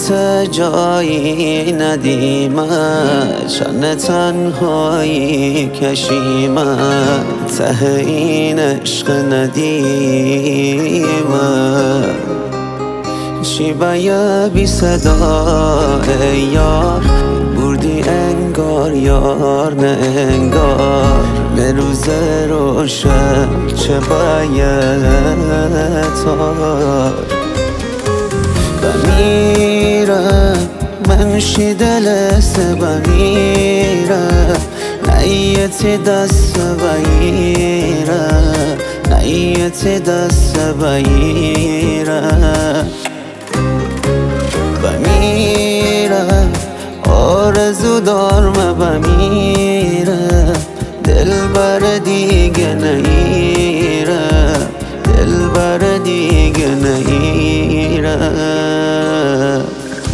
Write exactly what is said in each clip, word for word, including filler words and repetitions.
حسرت جایی ندیمت، چند تنهایی کشیمت، ته این عشق ندیمت. چی بیا بی صدا ای یار، بردی انگار یار نه انگار، به روز روشن چه باید تار. بمیرم منشی دل سه بمیرم، نیتی دست بگیرم، نیتی دست بگیرم. بمیرم آرزو دارم بمیرم، دل بر دیگه نیرم، دل بر دیگه نیرم.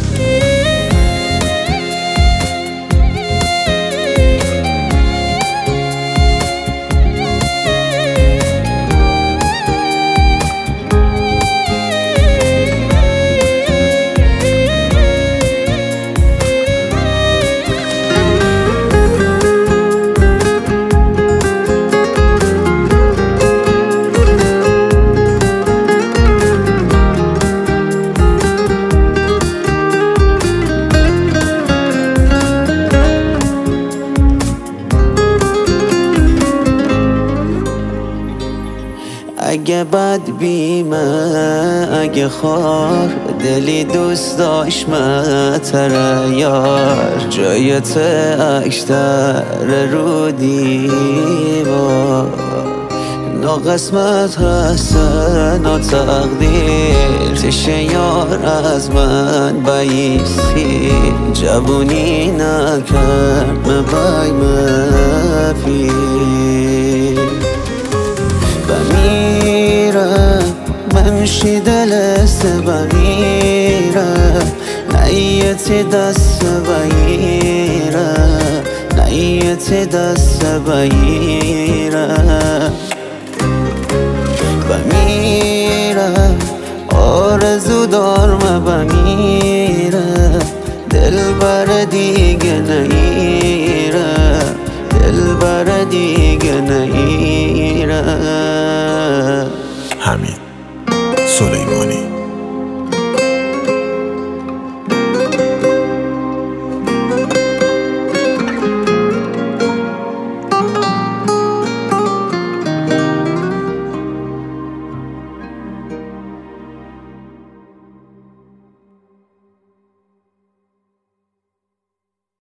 اگه بد بیمه اگه خار، دلی دوست داشت متره یار، جایت اکتر رو دیوار. ناقسمت هستن و تقدیر، تشه یار از من بایستی، جوونی نکرد مبای مفی. بمیرم منشی دل سه بمیرم، نیتی دست بگیرم، نیتی دست بگیرم. بمیرم آرزو دارم بمیرم، دل بر دیگه نیرم، دل بر دیگه نیرم. حمید سلیمانی.